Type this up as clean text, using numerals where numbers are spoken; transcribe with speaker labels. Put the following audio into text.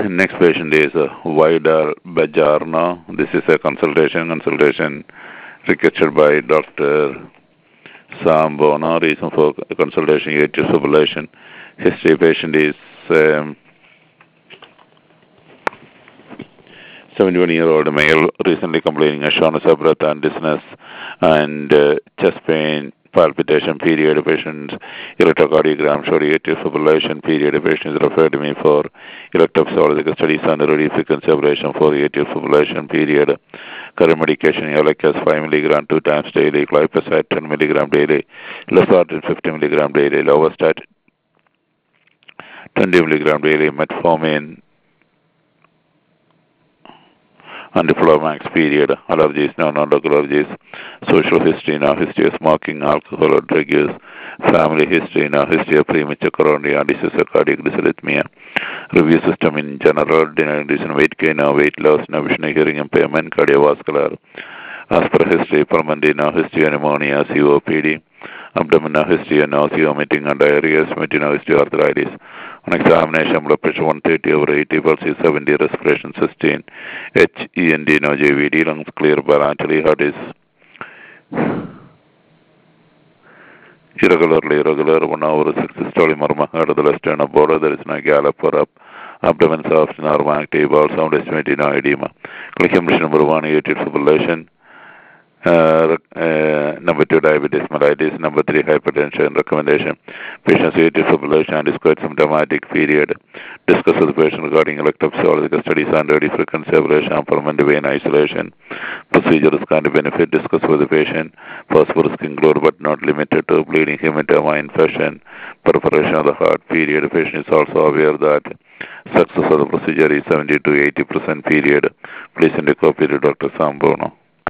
Speaker 1: Next patient is Vidal Bajarna. This is a consultation requested by Dr. Sam Bona. Reason for consultation: atrial fibrillation. History: patient is 71-year-old male, recently complaining of shortness of breath and dizziness and chest pain, palpitation. Period. Patient electrocardiogram showed atrial fibrillation. Period. Patient is referred to me for electrophysiological studies and radiofrequency ablation for atrial fibrillation. Period. Current medication: Eliquis 5 mg 2 times daily, glyphosate 10 mg daily, losartan 50 mg daily, lovastatin 20 mg daily, metformin and Diplomax. Period. Allergies: no non-drug allergies. Social history: no history of smoking, alcohol or drug use. Family history: no history of premature coronary disease or cardiac dysrhythmia. Review system in general: dehydration, weight gain, no weight loss, no vision, hearing impairment, cardiovascular. As per history: pulmonary: no history of pneumonia, COPD. Abdomen: no history of nausea, vomiting and diarrhea. Stomach: no history of arthritis. On examination, blood pressure 130/80, pulse 70, respiration 16, HEND, no JVD, lungs clear bilaterally, heart is irregular, 1 hour 6 systolic murmur, heart of the left sternum border, there is no gallop or up, abdomen soft, normal, active, bowel sound estimated, no edema. Click number 1, atrial fibrillation. Number 2, diabetes mellitus. Number 3, hypertension. Recommendation: patient's atrial fibrillation is quite symptomatic. Period. Discuss with the patient regarding electrophysiological studies and radiofrequency ablation and pulmonary vein isolation. Procedure is kind of benefit. Discuss with the patient. Possible risk include but not limited to bleeding, hematoma, infection, perforation of the heart. Period. The patient is also aware that success of the procedure is 70 to 80%. Period. Please send a copy to Dr. Sambono.